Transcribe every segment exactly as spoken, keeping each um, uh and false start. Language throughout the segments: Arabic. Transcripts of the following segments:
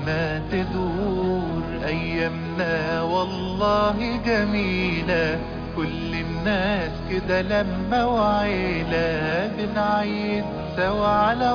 بينا تدور أيامنا والله جميلة، كل الناس كده لما وعيلة بنعيد سوا على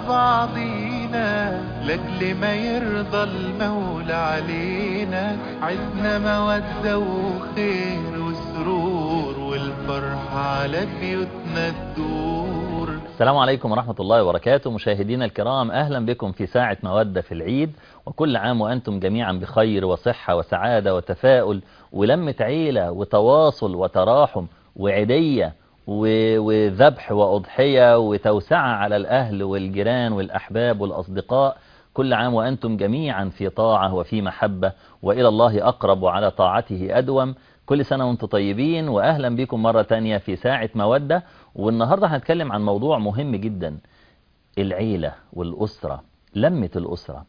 بعضينا، لأجل ما يرضى المولى علينا. عدنا مودة وخير وسرور، والفرحة على بيوتنا تدور. السلام عليكم ورحمة الله وبركاته. مشاهدينا الكرام، أهلا بكم في ساعة مودة في العيد، وكل عام وأنتم جميعا بخير وصحة وسعادة وتفاؤل ولمة عيلة وتواصل وتراحم وعيدية وذبح وأضحية وتوسعة على الأهل والجيران والأحباب والأصدقاء. كل عام وأنتم جميعا في طاعة وفي محبة، وإلى الله أقرب وعلى طاعته أدوم. كل سنة وانتم طيبين، وأهلا بكم مرة تانية في ساعة مودة. والنهاردة هنتكلم عن موضوع مهم جدا، العيلة والأسرة، لمة الأسرة.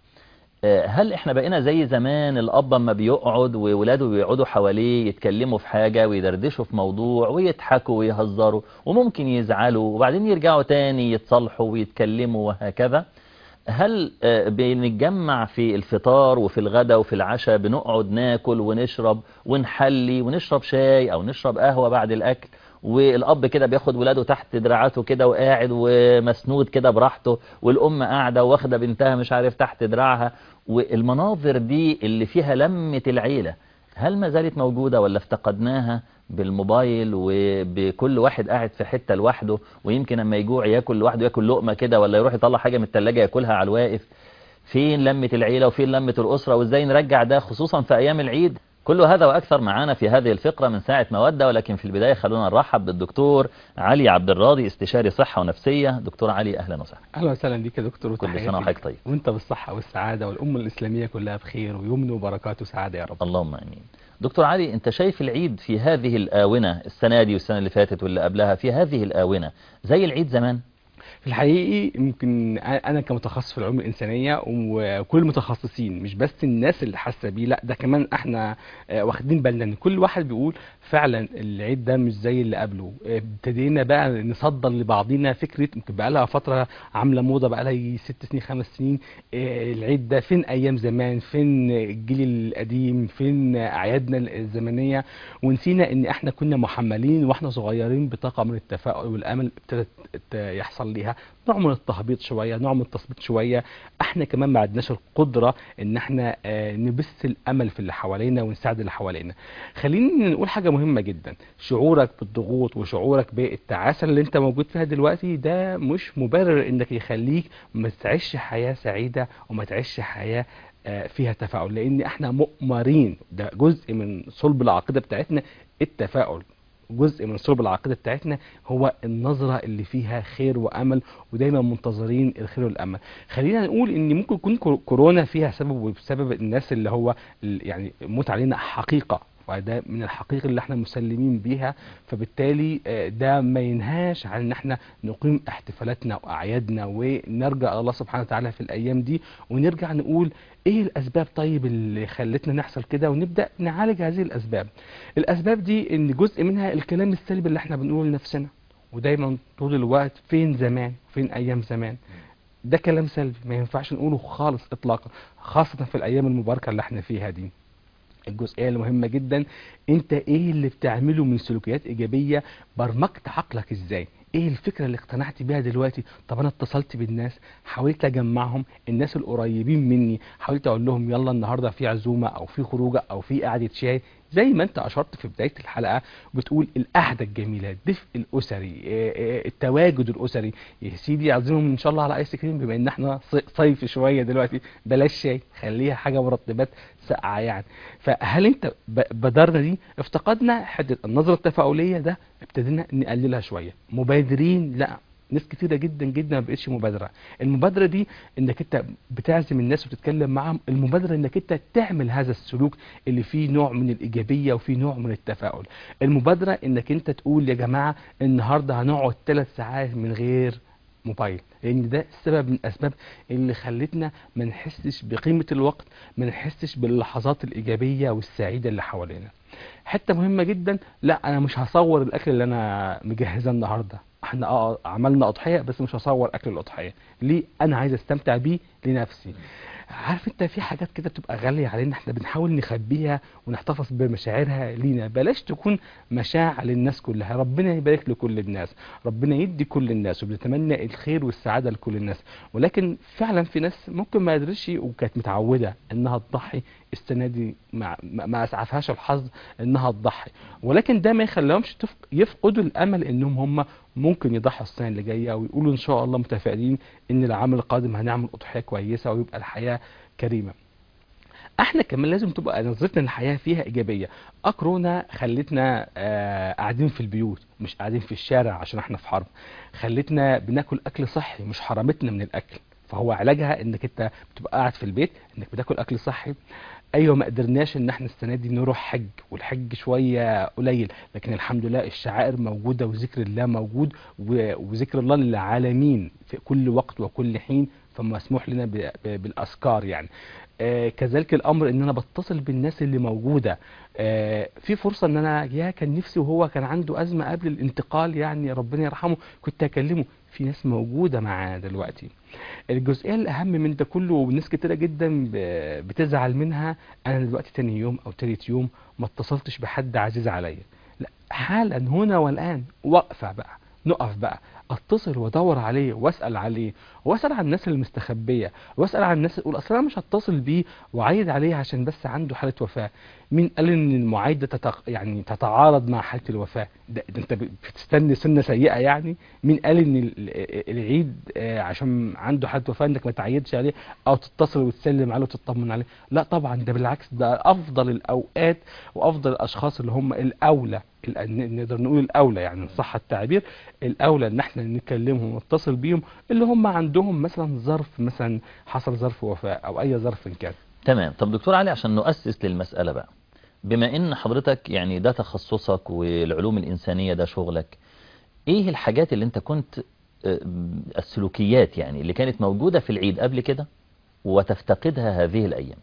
هل احنا بقينا زي زمان الأب اما بيقعد وولاده بيقعدوا حواليه يتكلموا في حاجة ويدردشوا في موضوع ويضحكوا ويهزروا وممكن يزعلوا وبعدين يرجعوا تاني يتصالحوا ويتكلموا وهكذا؟ هل بنتجمع في الفطار وفي الغداء وفي العشاء بنقعد ناكل ونشرب ونحلي ونشرب شاي أو نشرب قهوة بعد الأكل، والأب كده بياخد ولاده تحت دراعاته كده وقاعد ومسنود كده براحته، والأم قاعدة واخدة بنتها مش عارف تحت دراعها، والمناظر دي اللي فيها لمة العيلة هل ما زالت موجودة ولا افتقدناها بالموبايل وبكل واحد قاعد في حتة لوحده، ويمكن اما يجوع ياكل لوحده، ياكل لقمة كده ولا يروح يطلع حاجة من التلاجة ياكلها على الواقف؟ فين لمة العيلة وفين لمة الأسرة، وازاي نرجع ده خصوصا في أيام العيد؟ كل هذا وأكثر معانا في هذه الفقرة من ساعة مودة. ولكن في البداية خلونا نرحب بالدكتور علي عبد الراضي، استشاري صحة ونفسية. دكتور علي، أهلا وسهلا. أهلا وسهلا بك يا دكتور، كل سنة وحضرتك طيب، وانت بالصحة والسعادة، والأمة الإسلامية كلها بخير ويمن وبركات وسعادة يا رب. اللهم آمين. دكتور علي، انت شايف العيد في هذه الآونة، السنة دي والسنة اللي فاتت واللي قبلها، في هذه الآونة زي العيد زمان؟ في الحقيقي يمكن انا كمتخصص في العلوم الانسانيه وكل المتخصصين، مش بس الناس اللي حاسه بيه، لا ده كمان احنا واخدين بالنا ان كل واحد بيقول فعلا العيد ده مش زي اللي قبله. ابتدينا بقى نصدر لبعضينا فكره يمكن بقى لها فتره عامله موضه، بقى لها ست سنين خمس سنين، العيد ده فين ايام زمان، فين الجيل القديم، فين اعيادنا الزمنيه، ونسينا ان احنا كنا محملين واحنا صغيرين بطاقه من التفاؤل والامل ابتدت يحصل ليها نوع من التهبيط شوية، نوع من التثبيط شوية. احنا كمان ما عندناش القدرة ان احنا اه نبث الامل في اللي حوالينا ونساعد اللي حوالينا. خلينا نقول حاجة مهمة جدا، شعورك بالضغوط وشعورك بالتعاسة اللي انت موجود فيها دلوقتي ده مش مبرر انك يخليك ما تعيش حياة سعيدة وما تعيش حياة اه فيها تفاؤل، لان احنا مؤمرين، ده جزء من صلب العقيدة بتاعتنا التفاؤل. جزء من صلب العقيدة بتاعتنا هو النظرة اللي فيها خير وأمل، ودايما منتظرين الخير والأمل. خلينا نقول ان ممكن يكون كورونا فيها سبب، وبسبب الناس اللي هو يعني موت علينا حقيقة، وده من الحقيقة اللي احنا مسلمين بيها، فبالتالي ده ما ينهاش عن ان احنا نقيم احتفالاتنا واعيادنا ونرجع الله سبحانه وتعالى في الايام دي، ونرجع نقول ايه الاسباب طيب اللي خلتنا نحصل كده، ونبدأ نعالج هذه الاسباب. الاسباب دي ان جزء منها الكلام السلبي اللي احنا بنقوله لنفسنا، ودايما طول الوقت فين زمان، فين ايام زمان، ده كلام سلبي ما ينفعش نقوله خالص اطلاقا، خاصة في الايام المباركة اللي احنا فيها دي. الجزئية المهمة جدا، انت ايه اللي بتعمله من سلوكيات ايجابية؟ برمجت عقلك ازاي؟ ايه الفكرة اللي اقتنعت بيها دلوقتي؟ طب انا اتصلت بالناس، حاولت اجمعهم، الناس القريبين مني حاولت اقول لهم يلا النهاردة في عزومة او في خروجة او في قعدة شاي، زي ما انت اشرت في بداية الحلقة بتقول القعدة الجميلة، الدفء الاسري، التواجد الاسري. يا سيدي عزمهم ان شاء الله على ايس كريم، بما ان احنا صيف شوية دلوقتي، بلاش شاي، خليها حاجة مرطبات ساقعة يعني. فهل انت بدرنا دي؟ افتقدنا حته النظره التفاؤليه، ده ابتدينا نقللها شويه. مبادرين؟ لا، ناس كتيره جدا جدا ما بقتش مبادره. المبادره دي انك انت بتعزم الناس وتتكلم معاهم، المبادره انك انت تعمل هذا السلوك اللي فيه نوع من الايجابيه وفيه نوع من التفاؤل. المبادره انك انت تقول يا جماعه النهارده هنقعد ثلاث ساعات من غير موبايل، لان ده السبب من الاسباب اللي خلتنا ما نحسش بقيمه الوقت، ما نحسش باللحظات الايجابيه والسعيده اللي حوالينا. حته مهمه جدا، لا انا مش هصور الاكل اللي انا مجهزاه النهارده، احنا اه عملنا اضحيه بس مش هصور اكل الاضحيه. ليه؟ انا عايز استمتع بيه لنفسي. عارف انت في حاجات كده بتبقى غاليه علينا احنا بنحاول نخبيها ونحتفظ بمشاعرها لينا، بلاش تكون مشاعر للناس كلها. ربنا يبارك لكل الناس، ربنا يدي كل الناس، وبنتمنى الخير والسعاده لكل الناس، ولكن فعلا في ناس ممكن ما قدرتش وكانت متعوده انها تضحي السنه دي، ما, ما اسعفهاش الحظ انها تضحي، ولكن ده ما يخليهمش يفقدوا الامل انهم هم ممكن يضحوا السنه اللي جايه، ويقولوا ان شاء الله متفائلين ان العام القادم هنعمل اضحيه كويسه ويبقى الحياه كريمه. احنا كمان لازم تبقى نظرتنا للحياه فيها ايجابيه. كورونا خلتنا آه قاعدين في البيوت مش قاعدين في الشارع عشان احنا في حرب، خلتنا بناكل اكل صحي مش حرمتنا من الاكل، فهو علاجها انك انت بتبقى قاعد في البيت انك بتاكل اكل صحي. ايوه ما قدرناش ان احنا السنه دي نروح حج، والحج شويه قليل، لكن الحمد لله الشعائر موجوده وذكر الله موجود، وذكر الله للعالمين في كل وقت وكل حين، فمسموح لنا بالاذكار يعني. آه كذلك الامر ان انا بتصل بالناس اللي موجوده. آه في فرصه ان انا يا كان نفسي وهو كان عنده ازمه قبل الانتقال يعني ربنا يرحمه كنت اكلمه، في ناس موجوده معاه دلوقتي. الجزئيه الاهم من ده كله وناس كتيره جدا بتزعل منها، انا دلوقتي تاني يوم او تالت يوم ما اتصلتش بحد عزيز عليا. لا حالا هنا والان وقفه بقى، نقف بقى اتصل وادور عليه واسال عليه، واسال عن الناس اللي مستخبيه، واسال عن الناس تقول اصل انا مش هتصل بيه واعيد عليه عشان بس عنده حاله وفاه. مين قال ان المعايده تتق... يعني تتعارض مع حاله الوفاه؟ ده, ده انت بتستني سنه سيئه يعني؟ مين قال ان العيد عشان عنده حاله وفاه انك ما تعيدش عليه او تتصل وتسلم عليه وتطمن عليه؟ لا طبعا، ده بالعكس، ده افضل الاوقات وافضل الاشخاص اللي هم الاولى، نقدر نقول الاولى يعني صح التعبير، الاولى ان احنا نكلمهم ونتصل بيهم اللي هم عندهم مثلا ظرف، مثلا حصل ظرف وفاه او اي ظرف كان. تمام. طب دكتور علي عشان نؤسس للمسألة بقى، بما ان حضرتك يعني ده تخصصك والعلوم الإنسانية ده شغلك، ايه الحاجات اللي انت كنت السلوكيات يعني اللي كانت موجودة في العيد قبل كده وتفتقدها هذه الأيام؟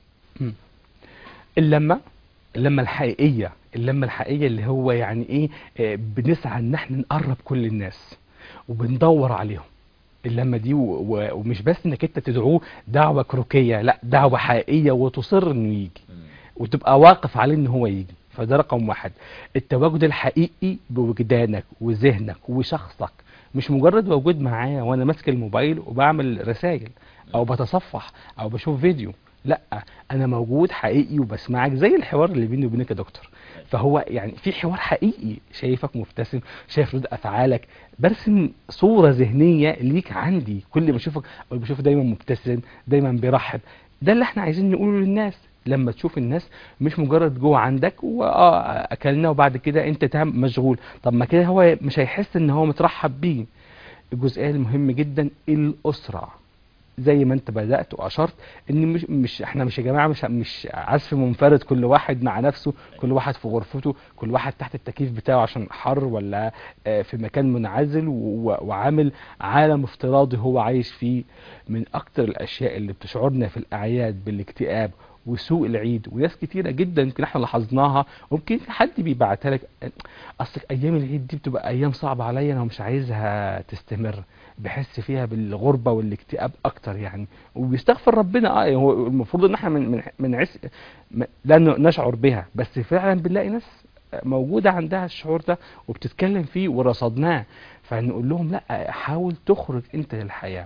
اللمة اللمة الحقيقية، اللمة الحقيقية اللي هو يعني ايه، بنسعى ان احنا نقرب كل الناس وبندور عليهم. اللمة دي ومش بس انك انت تدعوه دعوة كروكية، لا دعوة حقيقية وتصر انه يجي وتبقى واقف عليه ان هو يجي. فده رقم واحد، التواجد الحقيقي بوجدانك وذهنك وشخصك، مش مجرد وجود معايا وانا ماسك الموبايل وبعمل رسائل او بتصفح او بشوف فيديو. لا انا موجود حقيقي وبسمعك زي الحوار اللي بيني وبينك يا دكتور. فهو يعني في حوار حقيقي، شايفك مبتسم، شايف رد افعالك، برسم صورة ذهنية ليك عندي كل ما اشوفك، او بشوف دايما مبتسم دايما بيرحب. ده اللي احنا عايزين نقوله للناس، لما تشوف الناس مش مجرد جوه عندك واه اكلنا وبعد كده انت تام مشغول، طب ما كده هو مش هيحس ان هو مترحب بيه. الجزئيه المهم جدا الاسره، زي ما انت بدأت واشرت ان مش, مش احنا مش يا جماعه مش مش عزف منفرد كل واحد مع نفسه، كل واحد في غرفته، كل واحد تحت التكييف بتاعه عشان حر، ولا في مكان منعزل وعامل عالم افتراضي هو عايش فيه. من اكتر الاشياء اللي بتشعرنا في الاعياد بالاكتئاب وسوء العيد، وناس كتيره جدا يمكن احنا لاحظناها، ويمكن حد بيبعتها لك، اصل ايام العيد دي بتبقى ايام صعبه عليا انا مش عايزها تستمر، بحس فيها بالغربه والاكتئاب اكتر يعني، وبيستغفر ربنا. اه هو المفروض ان احنا من من, من عس لا نشعر بها، بس فعلا بنلاقي ناس موجوده عندها الشعور ده وبتتكلم فيه ورصدناه، فنقول لهم لا حاول تخرج انت للحياه.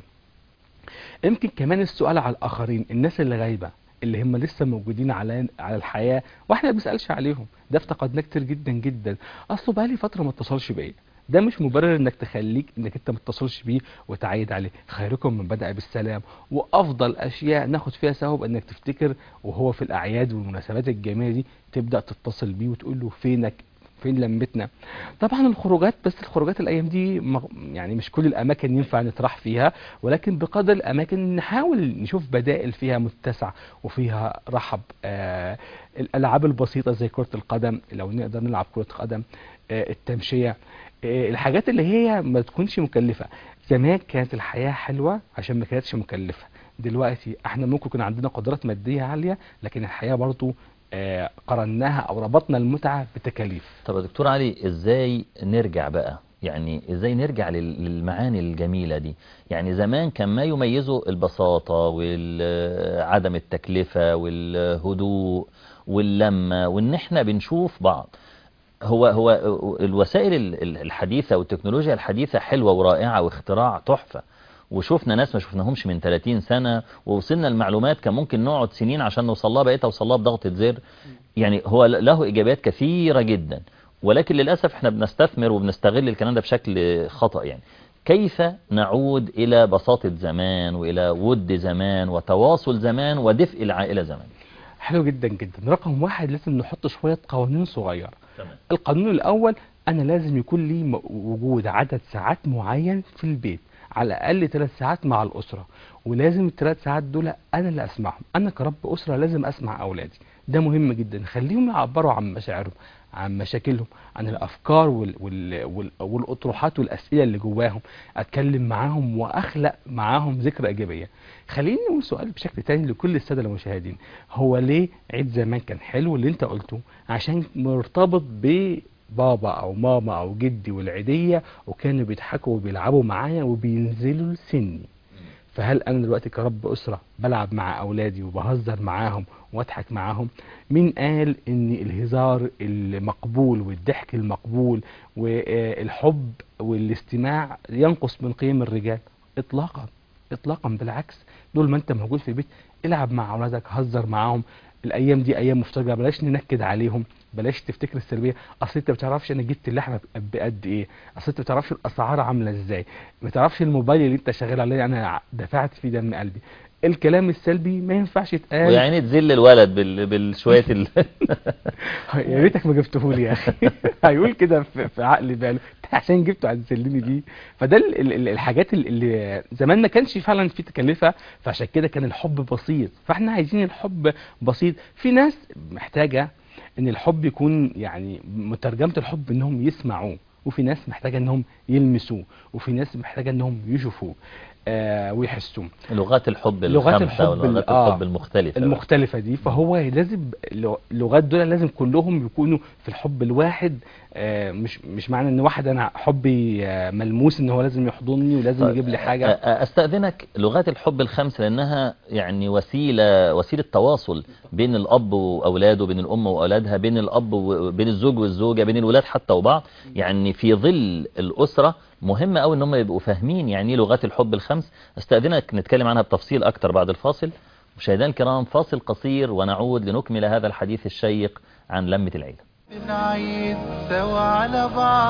يمكن كمان السؤال على الاخرين، الناس اللي غايبه اللي هم لسه موجودين على على الحياه واحنا ما بنسالش عليهم، ده افتقدناه كتير جدا جدا. اصله بقالي فتره ما اتصلش بيا، ده مش مبرر انك تخليك انك انت ما تتصلش بيه وتعيد عليه. خيركم من بدأ بالسلام، وافضل اشياء ناخد فيها ثواب انك تفتكر وهو في الاعياد والمناسبات الجميله دي تبدا تتصل بيه وتقول له فينك، فين لمتنا. طبعا الخروجات، بس الخروجات الايام دي يعني مش كل الاماكن ينفع نطرح فيها، ولكن بقدر الاماكن نحاول نشوف بدائل فيها متسع وفيها رحب. آه الالعاب البسيطه زي كره القدم لو نقدر نلعب كره قدم، آه التمشيه، آه الحاجات اللي هي ما تكونش مكلفه. زمان كانت الحياة حلوة عشان ما كانتش مكلفة. دلوقتي احنا ممكن يكون عندنا قدرات مادية عالية، لكن الحياة برضو آه قرناها او ربطنا المتعة بتكاليف. طب يا دكتور علي، ازاي نرجع بقى؟ يعني ازاي نرجع لل- للمعاني الجميلة دي؟ يعني زمان كان ما يميزه البساطة وعدم التكلفة والهدوء واللمة، وان احنا بنشوف بعض. هو هو الوسائل ال- ال- الحديثة والتكنولوجيا الحديثة حلوة ورائعة واختراع تحفة، وشوفنا ناس ما شفناهمش من ثلاثين سنة، ووصلنا المعلومات كان ممكن نقعد سنين عشان نوصل لها، بقيت اوصل لها بضغطة زر. يعني هو له إيجابيات كثيرة جدا، ولكن للأسف احنا بنستثمر وبنستغل الكلام ده بشكل خطأ. يعني كيف نعود إلى بساطة زمان وإلى ود زمان وتواصل زمان ودفء العائلة زمان؟ حلو جدا جدا. رقم واحد، لازم نحط شوية قوانين صغيرة. تمام. القانون الأول، أنا لازم يكون لي م- وجود عدد ساعات معين في البيت، على الأقل ثلاث ساعات مع الأسرة، ولازم الثلاث ساعات دول أنا اللي أسمعهم. أنا كرب أسرة لازم أسمع أولادي، ده مهم جدا. خليهم يعبروا عن مشاعرهم، عن مشاكلهم، عن الأفكار وال... وال... وال... والأطروحات والأسئلة اللي جواهم. أتكلم معاهم وأخلق معاهم ذكرى إيجابية. خليني نقول سؤال بشكل تاني لكل السادة المشاهدين: هو ليه عيد زمان كان حلو اللي انت قلته؟ عشان مرتبط ببابا او ماما او جدي والعيدية، وكانوا بيضحكوا وبيلعبوا معايا وبينزلوا لسني. فهل انا دلوقتي كرب اسرة بلعب مع اولادي وبهزر معاهم واضحك معاهم؟ مين قال ان الهزار المقبول والضحك المقبول والحب والاستماع ينقص من قيم الرجال؟ اطلاقا اطلاقا، بالعكس. دول ما انت موجود في البيت، العب مع اولادك، هزر معاهم. الايام دي ايام مفترجه، بلاش ننكد عليهم، بلاش تفتكر السلبيه. اصل انت ما بتعرفش انا جبت اللحمه بقد ايه، اصل انت ما بتعرفش الاسعار عامله ازاي، ما تعرفش الموبايل اللي انت شغال عليه انا دفعت فيه دم قلبي. الكلام السلبي ما ينفعش يتقال. ويعني تذل الولد بال... بالشوية ال... يا ريتك ما جبتهولي يا اخي. هيقول كده في في عقل باله، "أنت عشان جبته هتذلني بيه". فده ال- ال- ال- الحاجات ال- اللي زمان ما كانش فعلا في تكلفه، فعشان كده كان الحب بسيط. فاحنا عايزين الحب بسيط. في ناس محتاجه ان الحب يكون يعني مترجمه الحب انهم يسمعوه، وفي ناس محتاجه انهم يلمسوه، وفي ناس محتاجه انهم يشوفوه آه ويحسوه. لغات الحب لغات الخمسة الحب ال- ولغات آه الحب المختلفة بقى. المختلفة دي، فهو لازم لغ- اللغات دول لازم كلهم يكونوا في الحب الواحد. آه مش مش معنى ان واحد انا حبي آه ملموس ان هو لازم يحضني ولازم طيب، يجيب لي أ- حاجة. أ- أستأذنك، لغات الحب الخمس لأنها يعني وسيلة وسيلة تواصل بين الأب وأولاده، بين الأم وأولادها، بين الأب وبين الزوج والزوجة، بين الولاد حتى وبعض. يعني في ظل الأسرة مهم أوي إن هم يبقوا فاهمين يعني إيه لغات الحب الخمس. أستأذنك نتكلم عنها بتفصيل أكتر بعد الفاصل. مشاهدينا الكرام، فاصل قصير ونعود لنكمل هذا الحديث الشيق عن لمة العيلة. بنعيد سوا على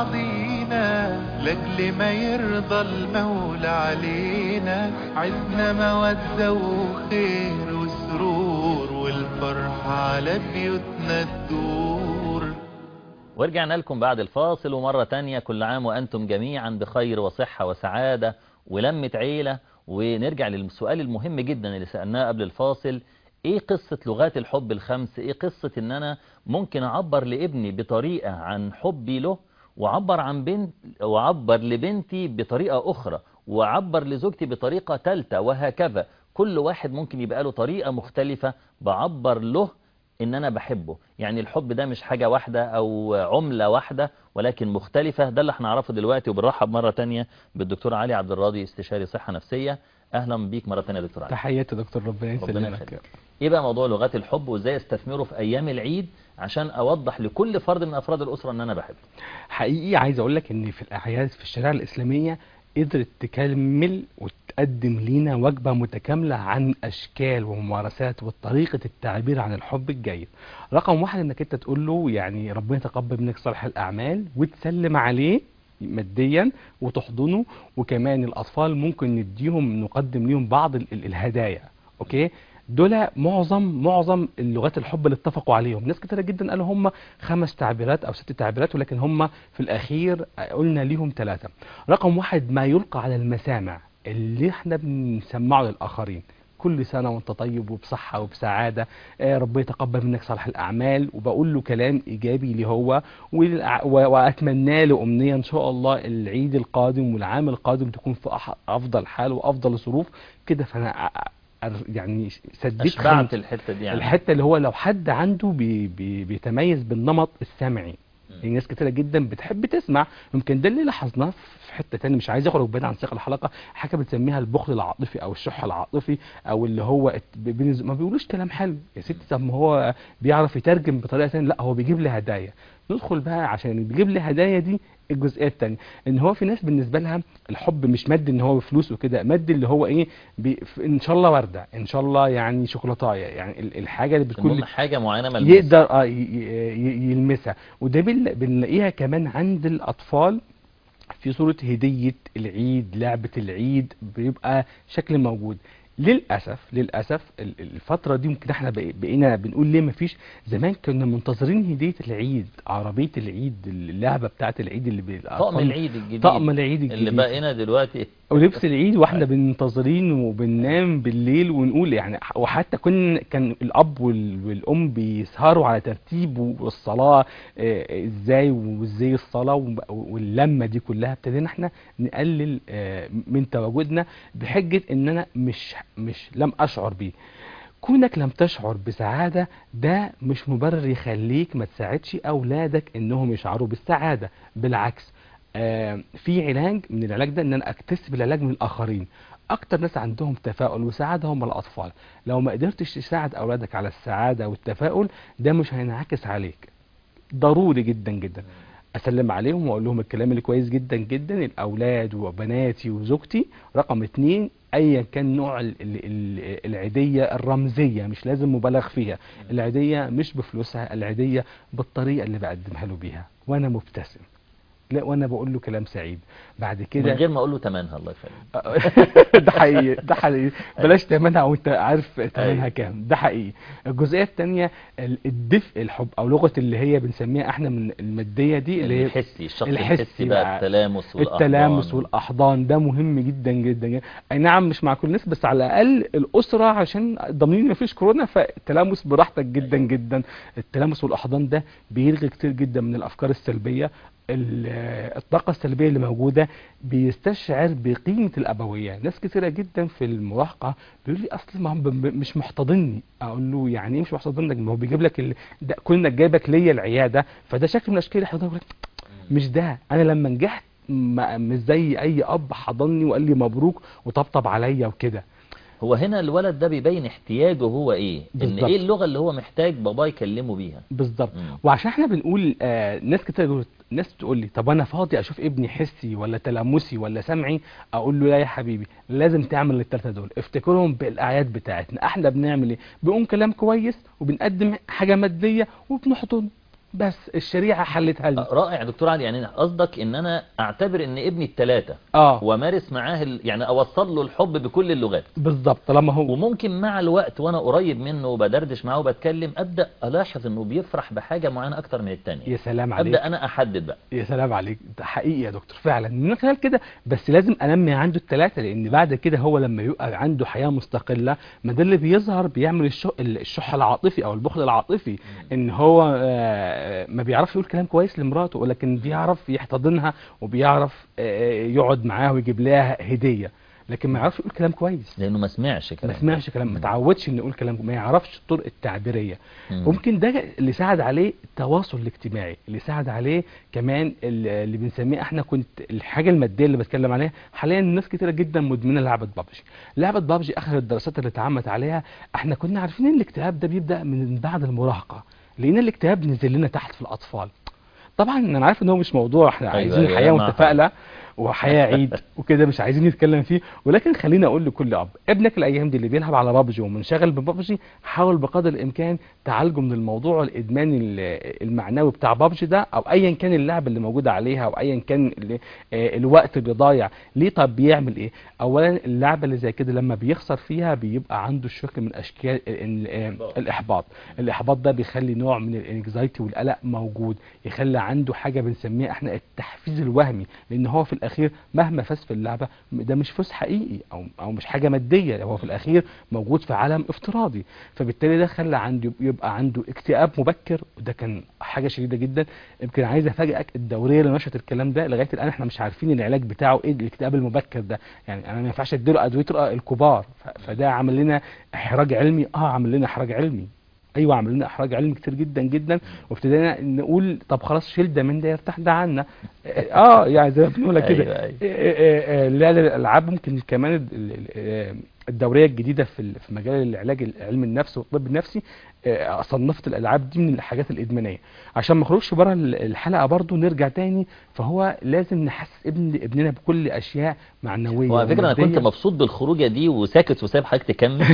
بعضينا لاجل ما يرضى المولى علينا. عزنا مودة وخير وسرور والفرحة على بيوتنا تدور. ورجعنا لكم بعد الفاصل، ومرة تانية كل عام وأنتم جميعا بخير وصحة وسعادة ولمة عيلة. ونرجع للسؤال المهم جدا اللي سألناه قبل الفاصل: ايه قصة لغات الحب الخمس؟ ايه قصة ان انا ممكن اعبر لابني بطريقة عن حبي له، وعبر عن بنت وعبر لبنتي بطريقة اخرى، وعبر لزوجتي بطريقة ثالثة، وهكذا. كل واحد ممكن يبقى له طريقة مختلفة بعبر له ان انا بحبه. يعني الحب ده مش حاجة واحدة او عملة واحدة، ولكن مختلفة. ده اللي هنعرفه دلوقتي. وبنرحب مرة تانية بالدكتور علي عبد الراضي، استشاري صحة نفسية. اهلا بيك مرة تانية يا دكتور علي. تحياتي يا دكتور، ربنا ربنا يسلمك. يخليك. ايه بقى موضوع لغات الحب، وازاي استثمره في ايام العيد عشان اوضح لكل فرد من افراد الاسرة ان انا بحبه؟ حقيقي عايز اقول لك ان في الاعياد في الشريعة الاسلامية قدرت تكمل وتقدم لينا وجبة متكاملة عن اشكال وممارسات وطريقة التعبير عن الحب الجيد. رقم واحد، انك انت تقول له يعني ربنا يتقبل منك صالح الاعمال، وتسلم عليه ماديا وتحضنه. وكمان الاطفال ممكن نديهم نقدم ليهم بعض ال- ال- الهدايا. اوكي، دول معظم معظم اللغات الحب اللي اتفقوا عليهم. ناس كتيرة جدا قالوا هم خمس تعبيرات او ست تعبيرات، ولكن هم في الاخير قلنا ليهم ثلاثة. رقم واحد، ما يلقى على المسامع اللي احنا بنسمعه للاخرين. كل سنه وانت طيب وبصحه وبسعاده، آه ربنا يتقبل منك صالح الاعمال، وبقول له كلام ايجابي ليه هو، والع- و- واتمنى له امنيه ان شاء الله العيد القادم والعام القادم تكون في أح- افضل حال وافضل ظروف كده. فانا أ- أ- يعني سديت اشبعت خانة الحتة دي يعني. الحته اللي هو لو حد عنده بي بي بيتميز بالنمط السمعي. يعني ناس كتيره جدا بتحب تسمع، يمكن ده اللي لاحظناه في حته تاني، مش عايز اخرج بعيد عن سياق الحلقه، حاجه بنسميها البخل العاطفي او الشح العاطفي، او اللي هو ات- بين- ما بيقولوش كلام حلو يا ستي، طب ما هو بيعرف يترجم بطريقه ثانيه، لا هو بيجيب لي هدايا. ندخل بقى عشان بيجيب لي هدايا دي الجزئيه الثانيه، ان هو في ناس بالنسبه لها الحب مش مادي ان هو بفلوس وكده، مادي اللي هو ايه، بي ان شاء الله ورده، ان شاء الله يعني شوكولاتايه، يعني ال- الحاجه اللي بتكون المهم حاجة معينة ملموسة. يقدر اه ي- ي- يلمسها. وده بال- بنلاقيها كمان عند الاطفال في صورة هدية العيد، لعبة العيد، بيبقى شكل موجود. للأسف للأسف ال- الفترة دي ممكن احنا بق- بقينا بنقول ليه مفيش. زمان كنا منتظرين هدية العيد، عربية العيد، اللعبة بتاعة العيد اللي طقم بالأطفال، العيد الجديد طقم العيد اللي الجديد بقينا دلوقتي. ولبس العيد، واحنا بننتظرين وبننام بالليل ونقول يعني، وحتى كن كان الاب وال- والام بيسهروا على ترتيب والصلاه آه، ازاي وازاي الصلاه وب- واللمه دي كلها. ابتدينا احنا نقلل آه، من تواجدنا بحجه ان انا مش مش لم اشعر بيه. كونك لم تشعر بسعادة ده مش مبرر يخليك ما تساعدش أولادك إنهم يشعروا بالسعادة. بالعكس، آه في علاج من العلاج ده إن أنا أكتسب العلاج من الآخرين. أكتر ناس عندهم تفاؤل وسعادة هم الأطفال. لو ما قدرتش تساعد أولادك على السعادة والتفاؤل ده مش هينعكس عليك. ضروري جدا جدا اسلم عليهم واقول لهم الكلام اللي كويس جدا جدا، الاولاد وبناتي وزوجتي. رقم اتنين، ايا كان نوع ال- ال- ال- العيديه الرمزيه، مش لازم مبالغ فيها، العيديه مش بفلوسها، العيديه بالطريقه اللي بقدمها له بيها وانا مبتسم، لا وانا بقول له كلام سعيد. بعد من كده غير ما اقول له تمنها الله يخليك. ده حقيقي، ده حقيقي، بلاش تمنها وانت عارف تمنها أيوة. كام، ده حقيقي. الجزئيه الثانيه الدفء، الحب او لغه اللي هي بنسميها احنا من الماديه دي اللي هي الحسي، الشق الحسي الحسي بقى، بقى، التلامس والأحضان. التلامس والاحضان ده مهم جدا جدا جدا. اي نعم مش مع كل الناس، بس على الاقل الاسره عشان ضامنين مفيش كورونا، فالتلامس براحتك جدا جدا. التلامس والاحضان ده بيلغي كتير جدا من الافكار السلبيه، ال- الطاقة السلبية اللي موجودة، بيستشعر بقيمة الأبوية. ناس كتيرة جدا في المراهقة بيقول لي أصل ما هم ب- ب- مش محتضني. أقول له يعني إيه مش محتضنك؟ ما هو بيجيب لك ال... ده كونك جايبك ليا العيادة، فده شكل من أشكال الاحتضان. يقول لك مش ده، أنا لما نجحت ما- مش زي أي أب حضني وقال لي مبروك وطبطب عليا وكده. هو هنا الولد ده بيبين احتياجه هو ايه، ان بالظبط. ايه اللغة اللي هو محتاج بابا يكلمه بيها. بالظبط. مم. وعشان احنا بنقول آه ناس كتير تقول- ناس تقول لي طب انا فاضي اشوف ابني حسي ولا تلامسي ولا سمعي؟ اقول له لا يا حبيبي، لازم تعمل الثلاثه دول. افتكرهم بالاعياد بتاعتنا، احنا بنعمل ايه؟ بنقول كلام كويس وبنقدم حاجه ماديه وبنحضن، بس الشريعه حلتها لنا. رائع يا دكتور علي. يعني قصدك ان انا اعتبر ان ابني الثلاثة اه ومارس معاه ال... يعني اوصل له الحب بكل اللغات. بالظبط. طالما هو وممكن مع الوقت وانا قريب منه وبدردش معاه وبتكلم ابدا الاحظ انه بيفرح بحاجه معينه اكتر من الثانيه. يا سلام عليك، ابدا انا احدد بقى. يا سلام عليك، ده حقيقي يا دكتور فعلا من خلال كده. بس لازم انمي عنده الثلاثه، لان بعد كده هو لما يبقى عنده حياه مستقله، ما ده اللي بيظهر بيعمل الشح الشح العاطفي او البخل العاطفي، ان هو آه، ما بيعرفش يقول كلام كويس لمراته، ولكن بيعرف يحتضنها وبيعرف آه، يقعد معاها ويجيب لها هديه، لكن ما يعرفش يقول كلام كويس. لانه ما سمعش كلام. ما سمعش كلام، ما تعودش انه يقول كلام، ما يعرفش الطرق التعبيريه. مم. ممكن ده اللي ساعد عليه التواصل الاجتماعي، اللي ساعد عليه كمان ال- اللي بنسميه احنا، كنت الحاجه الماديه اللي بتكلم عليها حاليا، ناس كتيره جدا مدمنه لعبه بابجي. لعبه بابجي اخر الدراسات اللي اتعملت عليها، احنا كنا عارفين ان الاكتئاب ده بيبدا من بعد المراهقه، لقينا الاكتئاب نزل لنا تحت في الاطفال. طبعا انا عارف ان هو مش موضوع احنا أيوة عايزين أيوة حياه مع متفائله وحياه عيد وكده، مش عايزين نتكلم فيه، ولكن خليني اقول لكل اب، ابنك الايام دي اللي بيلعب على بابجي ومنشغل ببابجي، حاول بقدر الامكان تعالجه من الموضوع الادمان ال- المعنوي بتاع بابجي ده، او ايا كان اللعبه اللي موجوده عليها، او ايا كان ال- آه، الوقت اللي ضايع ليه. طب بيعمل ايه؟ اولا اللعبه اللي زي كده لما بيخسر فيها بيبقى عنده شكل من اشكال ال- آه، الاحباط. الاحباط ده بيخلي نوع من الانكزايتي والقلق موجود، يخلي عنده حاجه بنسميها احنا التحفيز الوهمي، لان هو في الاخير مهما فاز في اللعبه ده مش فوز حقيقي او او مش حاجه ماديه، هو في الاخير موجود في عالم افتراضي. فبالتالي ده خلى عنده يبقى عنده اكتئاب مبكر، وده كان حاجه شديده جدا. يمكن عايز افاجئك الدوريه اللي نشرت الكلام ده لغايه الان احنا مش عارفين العلاج بتاعه ايه الاكتئاب المبكر ده. يعني انا ما ينفعش اديله ادويه الكبار، فده عمل لنا احراج علمي. اه عمل لنا احراج علمي، ايوه عمل لنا احراج علمي كتير جدا جدا. وابتدينا نقول طب خلاص شيل ده من ده يرتاح ده عنا. اه يعني زي ما بنقول كده. أيوة أيوة. لا الالعاب ممكن كمان الدوريه الجديده في في مجال العلاج علم النفس والطب النفسي صنفت الالعاب دي من الحاجات الادمانيه. عشان ما نخرجش بره الحلقه برضو نرجع تاني، فهو لازم نحسس ابن ابننا بكل اشياء معنويه. وعلى فكره انا كنت مبسوط بالخروجه دي وساكت وسايب حضرتك تكمل.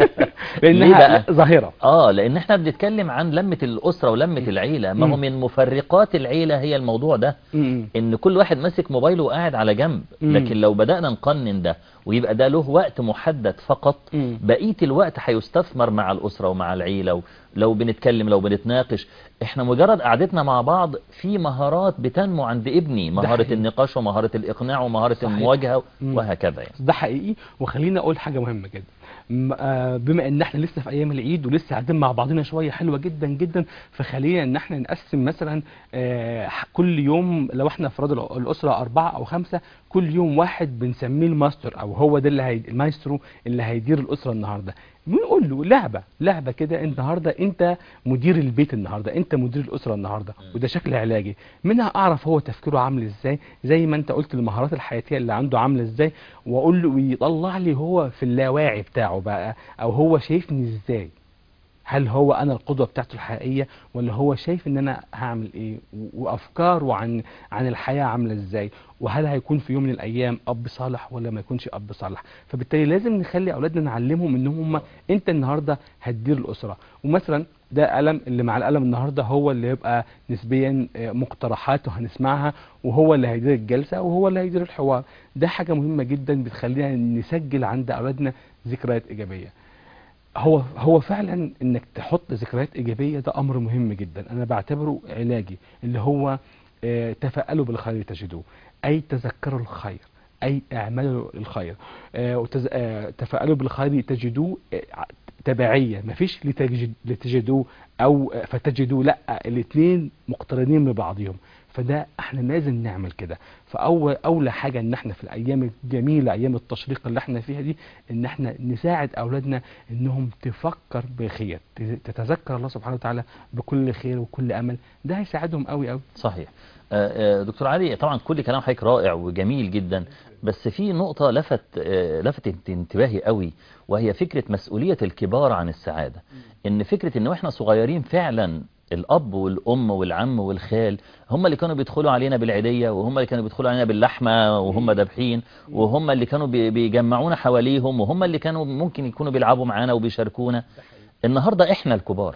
لانها ظاهره. اه لان احنا بنتكلم عن لمه الاسره ولمه العيله، ما هو من مفرقات العيله هي الموضوع ده، ان كل واحد ماسك موبايله وقاعد على جنب. لكن لو بدانا نقنن ده ويبقى ده له وقت محدد فقط، بقيه الوقت هيستثمر مع الاسره ومع العيله. لو بنتكلم لو بنتناقش، احنا مجرد قعدتنا مع بعض في مهارات بتنمو عند ابني، مهارة النقاش ومهارة الاقناع ومهارة صحيح. المواجهة وهكذا يعني. ده حقيقي. وخلينا اقول حاجة مهمة جدا، بما ان احنا لسه في ايام العيد ولسه قاعدين مع بعضنا شوية حلوة جدا جدا، فخلينا ان احنا نقسم مثلا كل يوم، لو احنا افراد الاسرة اربعة او خمسة، كل يوم واحد بنسميه الماستر، او هو ده اللي هي المايسترو اللي هيدير الاسرة النهاردة. بنقول له لعبة لعبة كده، النهاردة انت مدير البيت، النهاردة انت مدير الاسرة النهاردة، وده شكل علاجي. منها اعرف هو تفكيره عامل ازاي، زي ما انت قلت المهارات الحياتية اللي عنده عاملة ازاي، واقول له ويطلع لي هو في اللاواعي بتاعه بقى، او هو شايفني ازاي. هل هو انا القدوة بتاعته الحقيقية، ولا هو شايف ان انا هعمل ايه، وافكاره عن عن الحياة عاملة ازاي، وهل هيكون في يوم من الايام اب صالح ولا ما يكونش اب صالح. فبالتالي لازم نخلي اولادنا نعلمهم ان هم انت النهاردة هتدير الاسرة. ومثلا ده قلم اللي مع القلم النهاردة هو اللي يبقى نسبيا مقترحاته هنسمعها، وهو اللي هيدير الجلسة، وهو اللي هيدير الحوار. ده حاجة مهمة جدا بتخلينا نسجل عند اولادنا ذكريات ايجابية. هو هو فعلا انك تحط ذكريات ايجابيه ده امر مهم جدا، انا بعتبره علاجي، اللي هو اه تفاءلوا بالخير تجدوه، اي تذكروا الخير، اي اعملوا الخير. اه اه تفاءلوا بالخير تجدوه اه تبعيه، مفيش لتجد لتجدوه او فتجدوه، لا الاثنين مقترنين ببعضهم. فده احنا لازم نعمل كده. فاول اولى حاجه ان احنا في الايام الجميله، ايام التشريق اللي احنا فيها دي، ان احنا نساعد اولادنا انهم تفكر بخير، تتذكر الله سبحانه وتعالى بكل خير وكل امل. ده هيساعدهم قوي قوي. صحيح. دكتور علي، طبعا كل كلام حضرتك رائع وجميل جدا، بس في نقطة لفت لفتت انتباهي قوي، وهي فكرة مسؤولية الكبار عن السعادة. ان فكرة ان احنا صغيرين فعلا الأب والأم والعم والخال هم اللي كانوا بيدخلوا علينا بالعيدية، وهم اللي كانوا بيدخلوا علينا باللحمة وهم دابحين، وهم اللي كانوا بيجمعونا حواليهم، وهم اللي كانوا ممكن يكونوا بيلعبوا معانا وبيشاركونا. النهاردة احنا الكبار،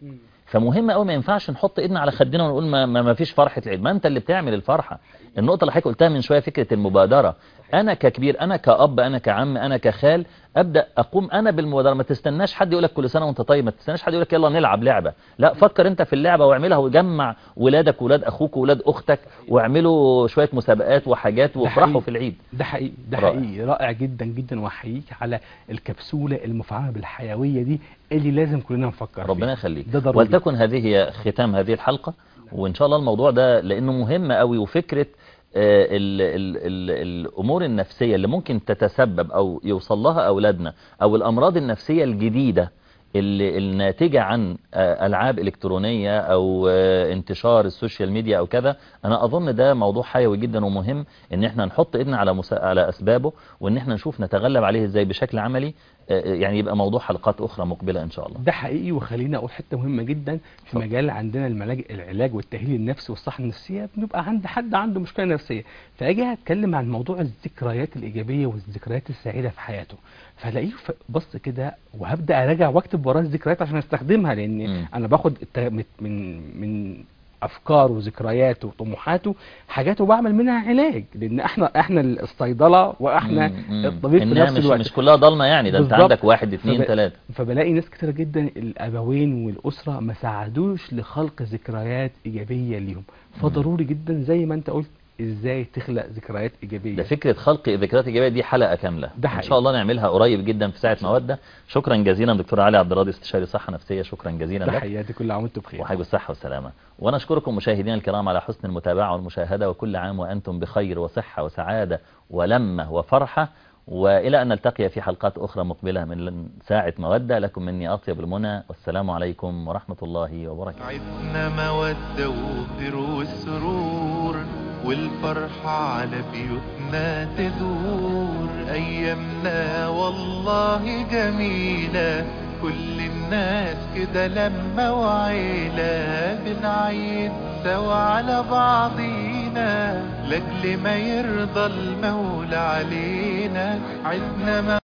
فمهم قوي ما ينفعش نحط ايدنا على خدنا ونقول ما, ما, ما فيش فرحة العيد. ما انت اللي بتعمل الفرحة. النقطة اللي حضرتك قلتها من شوية، فكرة المبادرة، انا ككبير، انا كأب، انا كعم، انا كخال، ابدا اقوم انا بالمبادره. ما تستناش حد يقول لك كل سنه وانت طيب، ما تستناش حد يقول لك يلا نلعب لعبه، لا فكر انت في اللعبه واعملها، وجمع ولادك وولاد اخوك وولاد اختك، واعملوا شويه مسابقات وحاجات وافرحوا في العيد. ده حقيقي ده رائع. حقيقي رائع جدا جدا، واحييك على الكبسوله المفعمه بالحيويه دي اللي لازم كلنا نفكر فيها. ربنا يخليك. ولتكن هذه هي ختام هذه الحلقه، وان شاء الله الموضوع ده لانه مهم قوي، وفكره ال ال ال الأمور النفسية اللي ممكن تتسبب أو يوصل لها أولادنا، أو الأمراض النفسية الجديدة اللي الناتجة عن ألعاب إلكترونية أو انتشار السوشيال ميديا أو كذا. أنا أظن ده موضوع حيوي جدا ومهم إن احنا نحط إيدنا على على أسبابه، وإن احنا نشوف نتغلب عليه إزاي بشكل عملي. يعني يبقى موضوع حلقات أخرى مقبلة إن شاء الله. ده حقيقي. وخلينا أقول حتة مهمة جدا في صح. مجال عندنا الملاجئ العلاج والتأهيل النفسي والصحة النفسية، بنبقى عند حد عنده مشكلة نفسية، فأجي أتكلم عن موضوع الذكريات الإيجابية والذكريات السعيدة في حياته، فلاقيه بص كده، وهبدأ أراجع وأكتب وراه الذكريات عشان أستخدمها، لأن م. أنا باخد من من افكاره وذكرياته وطموحاته حاجاته بعمل منها علاج، لان احنا احنا الصيدله واحنا مم. الطبيب في نفس مش الوقت. مش كلها ضلمه يعني، ده انت عندك واحد اتنين فب... تلاته. فبلاقي ناس كتير جدا الابوين والاسره ما ساعدوش لخلق ذكريات ايجابيه ليهم، فضروري جدا زي ما انت قلت ازاي تخلق ذكريات ايجابيه. ده فكرة خلق ذكريات إيجابية دي حلقة كاملة ده إن حقيقي. شاء الله نعملها قريب جدا في ساعة مودة. شكرا جزيلا دكتور علي عبد الراضي استشاري صحة نفسية، شكرا جزيلا لك. تحياتي، كل عام وانتم بخير. وحيب الصحة والسلامة. ونشكركم مشاهدينا الكرام على حسن المتابعة والمشاهدة، وكل عام وأنتم بخير وصحة وسعادة ولمة وفرحة، وإلى أن نلتقي في حلقات أخرى مقبلة من ساعة مودة. لكم مني أطيب المنى، والسلام عليكم ورحمة الله وبركاته. عدنا مودة وخير والسرور، والفرحة على بيوتنا تدور. أيامنا والله جميلة، كل الناس كده لما وعيلة. بنعيد سوا على بعضينا، لأجل ما يرضى المولى علينا. عدنا